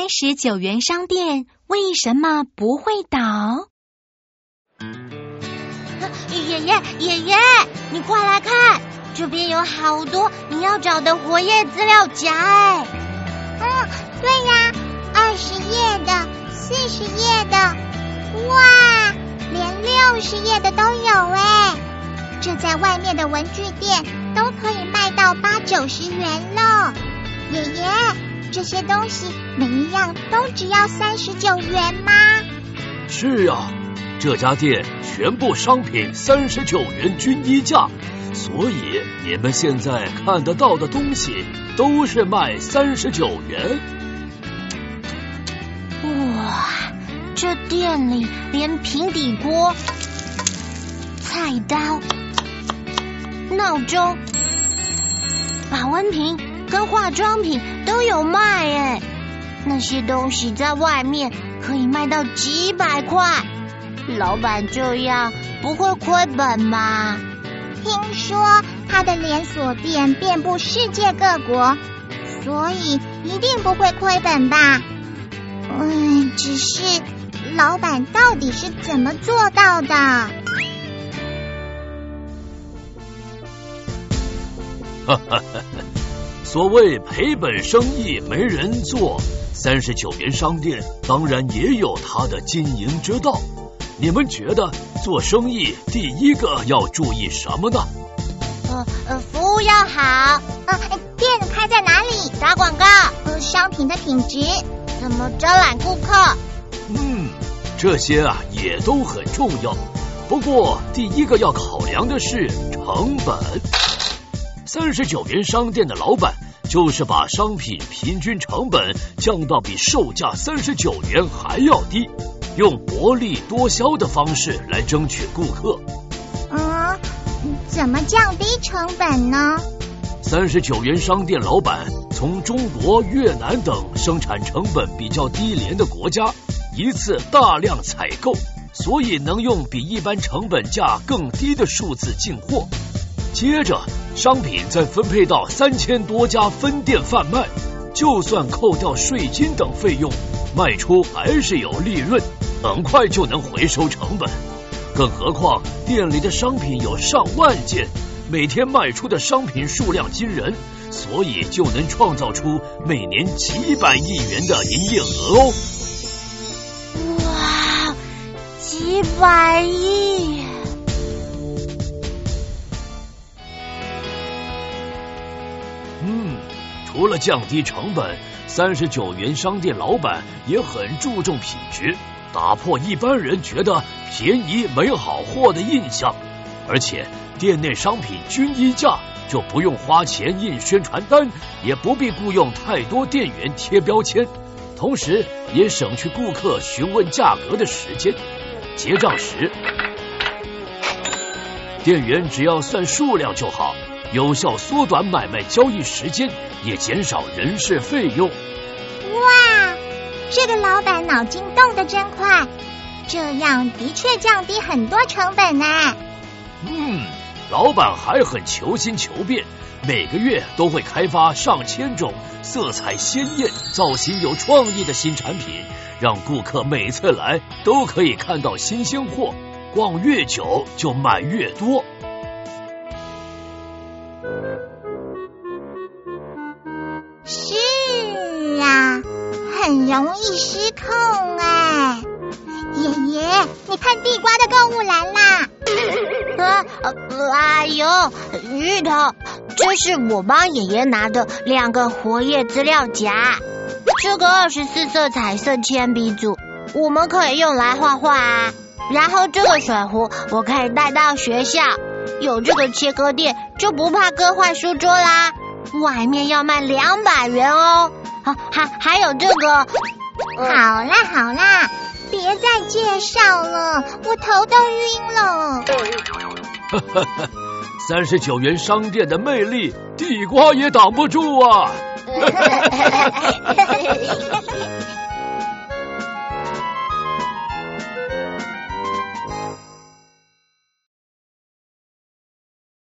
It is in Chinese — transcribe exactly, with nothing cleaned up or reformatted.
三十九元商店为什么不会倒？ 爷爷，爷爷，你快来看，这边有好多你要找的活页资料夹哎。 嗯，对呀，二十页的，四十页的，哇，连六十页的都有哎。这在外面的文具店都可以卖到八九十元了。爷爷，这些东西每一样都只要三十九元吗？ 是啊，这家店全部商品三十九元均一价，所以你们现在看得到的东西都是卖三十九元。 哇，这店里连平底锅、菜刀、闹钟、保温瓶跟化妆品都有卖耶。那些东西在外面可以卖到几百块，老板这样不会亏本吗？ 听说他的连锁店遍布世界各国，所以一定不会亏本吧？嗯，只是老板到底是怎么做到的？ 哈哈哈哈，所谓赔本生意没人做，三十九元商店当然也有它的经营之道。你们觉得做生意第一个要注意什么呢？ 呃呃，服务要好。 呃，店开在哪里？ 打广告。 呃，商品的品质。 怎么招揽顾客？ 嗯，这些啊也都很重要。不过第一个要考量的是成本。三十九元商店的老板就是把商品平均成本降到比售价三十九元还要低，用薄利多销的方式来争取顾客。 嗯，怎么降低成本呢？ 三十九元商店老板从中国、越南等生产成本比较低廉的国家一次大量采购，所以能用比一般成本价更低的数字进货。接着商品再分配到三千多家分店贩卖，就算扣掉税金等费用，卖出还是有利润，很快就能回收成本。更何况店里的商品有上万件，每天卖出的商品数量惊人，所以就能创造出每年几百亿元的营业额哦。 哇，几百亿！ 嗯，除了降低成本，三十九元商店老板也很注重品质，打破一般人觉得便宜没好货的印象。而且店内商品均一价，就不用花钱印宣传单，也不必雇用太多店员贴标签，同时也省去顾客询问价格的时间。结账时，店员只要算数量就好，有效缩短买卖交易时间，也减少人事费用。 哇，这个老板脑筋动得真快，这样的确降低很多成本啊。 嗯，老板还很求新求变，每个月都会开发上千种色彩鲜艳、造型有创意的新产品，让顾客每次来都可以看到新鲜货，逛越久就买越多。 是啊，很容易失控哎。爷爷，你看地瓜的购物篮啦！ 啊，哎呦，芋头，这是我帮爷爷拿的两个活页资料夹，这个二十四色彩色铅笔组，我们可以用来画画啊。然后这个水壶我可以带到学校，有这个切割垫就不怕割坏书桌啦。外面要卖两百元哦。啊，还还有这个， 好啦好啦。别再介绍了，我头都晕了。 哈哈哈，三十九元商店的魅力，地瓜也挡不住啊！